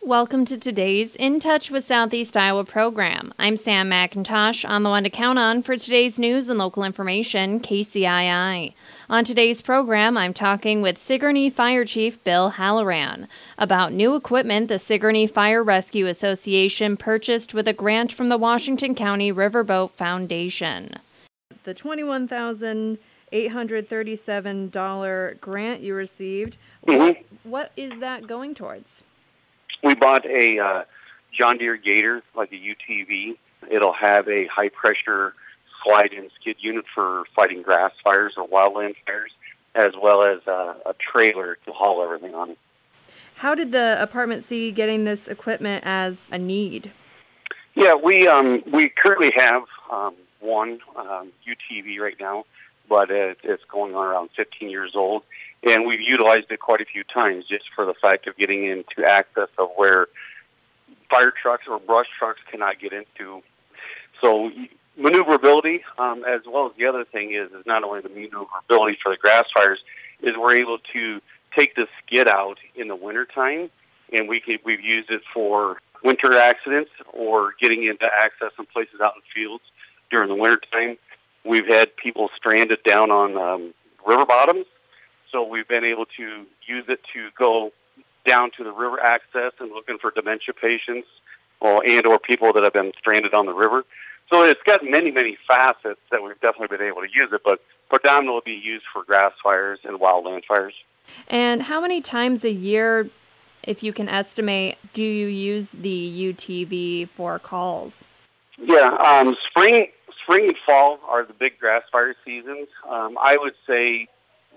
Welcome to today's In Touch with Southeast Iowa program. I'm Sam McIntosh, on the one to count on for today's news and local information, KCII. On today's program, I'm talking with Sigourney Fire Chief Bill Halloran about new equipment the Sigourney Fire Rescue Association purchased with a grant from the Washington County Riverboat Foundation. The $21,837 grant you received, what is that going towards? We bought a John Deere Gator, like a UTV. It'll have a high-pressure slide-in skid unit for fighting grass fires or wildland fires, as well as a trailer to haul everything on it. How did the apartment see getting this equipment as a need? Yeah, we currently have one UTV right now, but it's going on around 15 years old. And we've utilized it quite a few times just for the fact of getting into access of where fire trucks or brush trucks cannot get into. So maneuverability, as well as the other thing is not only the maneuverability for the grass fires, is we're able to take the skid out in the wintertime, and we've used it for winter accidents or getting into access in places out in fields during the wintertime. We've had people stranded down on river bottoms. So we've been able to use it to go down to the river access and looking for dementia patients or people that have been stranded on the river. So it's got many, many facets that we've definitely been able to use it, but predominantly used for grass fires and wildland fires. And how many times a year, if you can estimate, do you use the UTV for calls? Yeah, spring and fall are the big grass fire seasons. I would say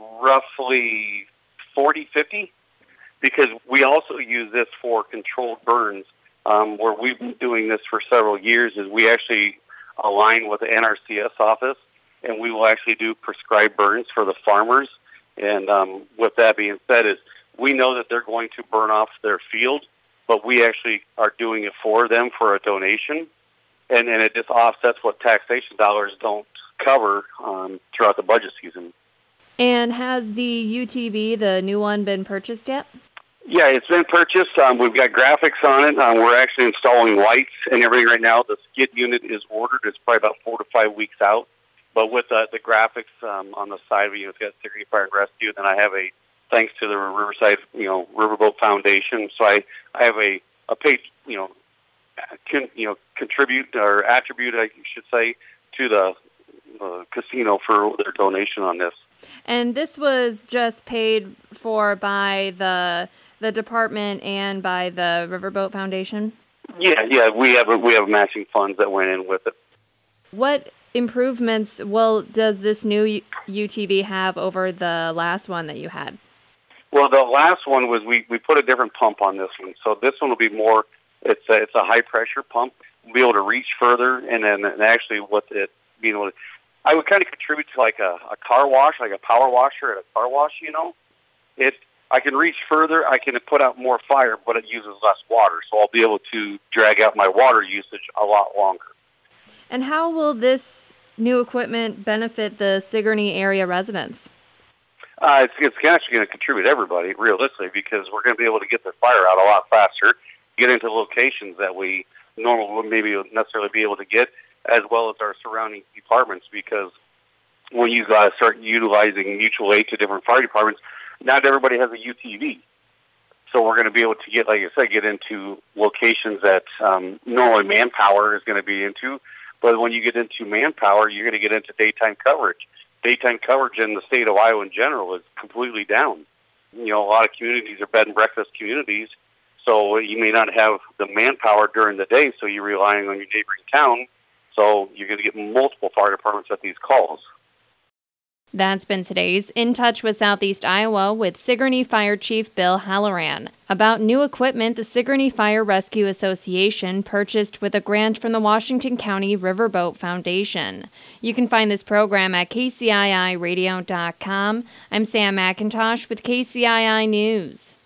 roughly 40-50, because we also use this for controlled burns, where we've been doing this for several years. Is we actually align with the NRCS office, and we will actually do prescribed burns for the farmers. And with that being said, is we know that they're going to burn off their field, but we actually are doing it for them for a donation, and it just offsets what taxation dollars don't cover throughout the budget season. And has the UTV, the new one, been purchased yet? Yeah, it's been purchased. We've got graphics on it. We're actually installing lights and everything right now. The skid unit is ordered. It's probably about 4 to 5 weeks out. But with the graphics on the side of it, it's got Sigourney Fire and Rescue. Then I have thanks to the Riverside, Riverboat Foundation. So I have a page, contribute or attribute, I should say, to the casino for their donation on this. And this was just paid for by the department and by the Riverboat Foundation? Yeah, we have matching funds that went in with it. What improvements does this new UTV have over the last one that you had? Well, the last one was we put a different pump on this one. So this one will be more, it's a high pressure pump. We'll be able to reach further, and actually I would kind of contribute to like a car wash, like a power washer at a car wash, I can reach further, I can put out more fire, but it uses less water, so I'll be able to drag out my water usage a lot longer. And how will this new equipment benefit the Sigourney area residents? It's actually going to contribute to everybody, realistically, because we're going to be able to get the fire out a lot faster, get into locations that we normally wouldn't maybe necessarily be able to get, as well as our surrounding departments, because when you start utilizing mutual aid to different fire departments, not everybody has a UTV. So we're going to be able to get into locations that normally manpower is going to be into. But when you get into manpower, you're going to get into daytime coverage. Daytime coverage in the state of Iowa in general is completely down. A lot of communities are bed and breakfast communities, so you may not have the manpower during the day, so you're relying on your neighboring town. So you're going to get multiple fire departments at these calls. That's been today's In Touch with Southeast Iowa with Sigourney Fire Chief Bill Halloran about new equipment the Sigourney Fire Rescue Association purchased with a grant from the Washington County Riverboat Foundation. You can find this program at kciiradio.com. I'm Sam McIntosh with KCII News.